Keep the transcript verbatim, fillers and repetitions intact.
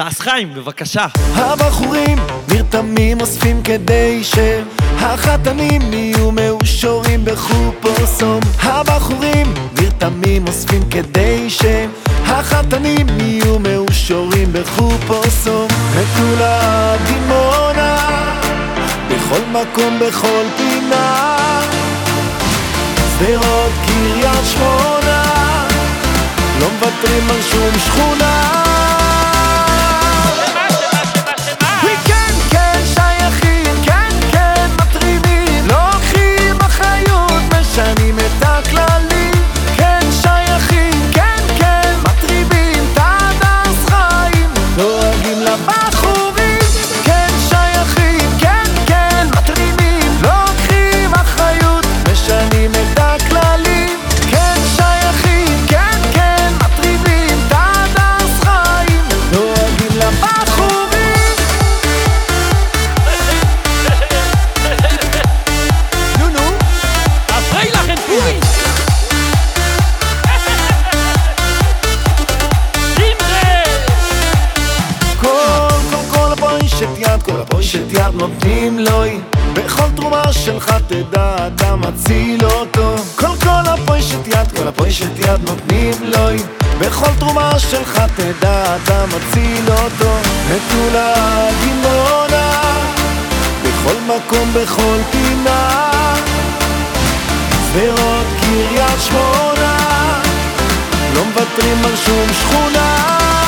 דס חיים, בבקשה. הבחורים נרתמים אוספים כדי שהחתנים יהיו מאושרים בחופוסום. הבחורים נרתמים אוספים כדי שהחתנים יהיו מאושרים בחופוסום. מטולה, דימונה, בכל מקום, בכל פינה, שדרות, קריית שמונה, לא מוותרים על שום שכונה. כל הפוישת יד נותנים לוי, בכל תרומה שלך תדע אתה מציל אותו. כל כל הפוישת יד, כל הפוישת יד נותנים לוי, בכל תרומה שלך תדע אתה מציל אותו. מטולה, דימונה, בכל מקום, בכל פינה, שדרות, קריית שמונה, לא מוותרים על שום שכונה.